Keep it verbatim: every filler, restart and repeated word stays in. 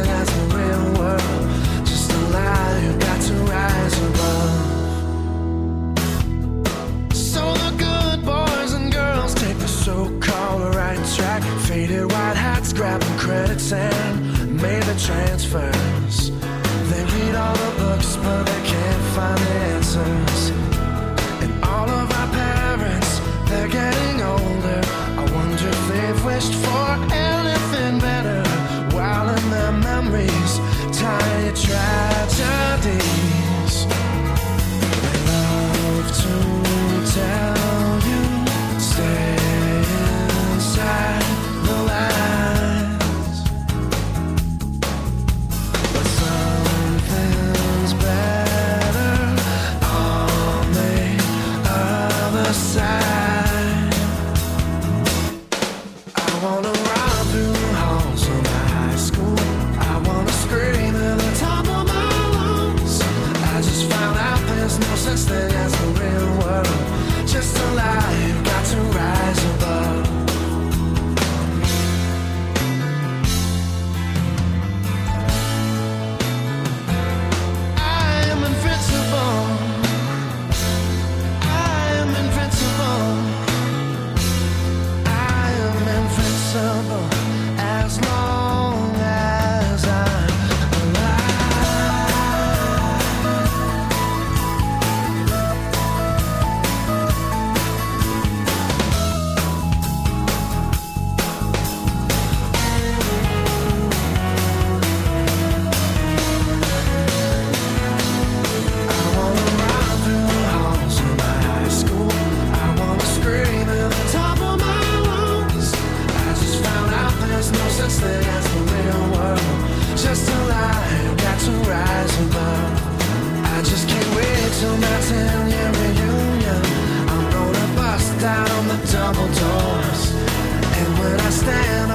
as the real world. Just a lie, you got to rise above. So the good boys and girls take the so-called right track. Faded white hats, grabbing credits and made the transfers. They read all the books, but they can't find the answers. And all of our parents, they're getting older. I wonder if they've wished for anything better, while in their memories, tiny tragedies. They love to tell you, stay inside the lines. But something's better on the other side. I wanna run through the halls of my high school. I wanna scream at the top of my lungs. I just found out there's no such thing as the real world. Just a lie, you've got to rise above. I am invincible. I am invincible. I am invincible as long as I'm double doors, and when I stand